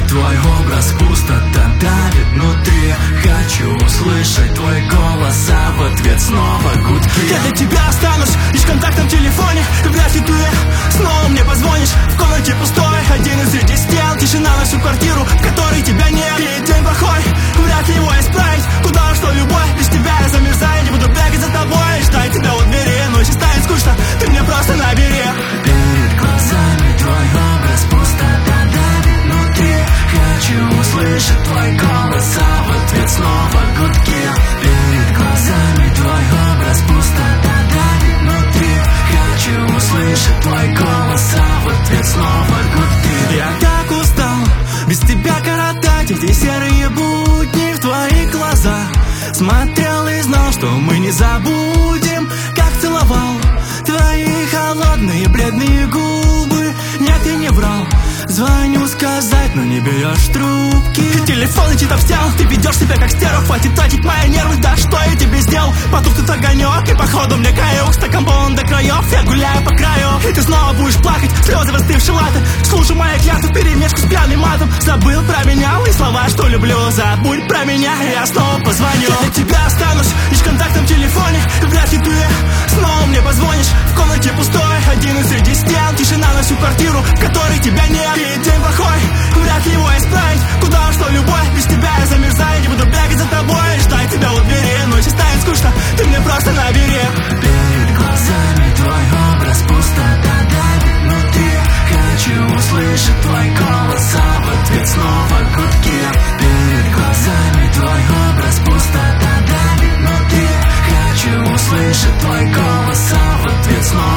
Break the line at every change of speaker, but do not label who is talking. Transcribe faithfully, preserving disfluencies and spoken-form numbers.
твой образ, пустота давит внутри. Хочу услышать твой голос, а в ответ снова гудки.
Я для тебя останусь лишь контактом в телефоне. Вряд ли ты снова мне позвонишь. В комнате пустой, один из среди стен. Тишина на всю квартиру, в которой тебя нет. И день плохой, вряд ли его исправить. Куда ушло любовь, без тебя я замерзаю. Не буду бегать за тобой, ждать тебя у двери. Но если станет скучно, ты мне просто набери.
Перед глазами твой образ, пустота давит внутри. Хочу услышать твой голос, а в ответ снова гудки. Перед глазами твой образ, пустота давит внутри. Хочу услышать твой голос, а в ответ снова гудки.
Я так устал без тебя коротать эти серые будни. В твои глаза смотрел и знал, что мы не забудем, как целовал твои холодные бледные губы. Нет, я не врал, звоню сказать, но не берешь трубки. Телефон летит об стену, ты ведешь себя как стерва. Хватит тратить мои нервы, да что я тебе сделал? Потух тут огонек, и походу мне каюк. Стакан полон до краев, я гуляю по краю. И ты снова будешь плакать, слезы застывшие латы. Слушай мои клятвы, перемешку с пьяным матом. Забыл про меня, и слова, что люблю. Забудь про меня, и я снова позвоню. Я для тебя останусь лишь контактом в телефоне. Вряд ли ты снова мне позвонишь. В комнате пустой, один из среди стен. Тишина на всю квартиру, в которой тебя нет. И день плохой, вряд ли его исправить. Куда ушло любовь, без тебя я замерзаю. Не буду бегать за тобой, ждать тебя у двери. Но если станет скучно, ты мне просто набери.
Перед глазами твой образ, пустота давит внутри. Хочу услышать твой голос, а в ответ снова гудки. Перед глазами твой образ, пустота давит внутри. Хочу услышать твой голос, а в ответ снова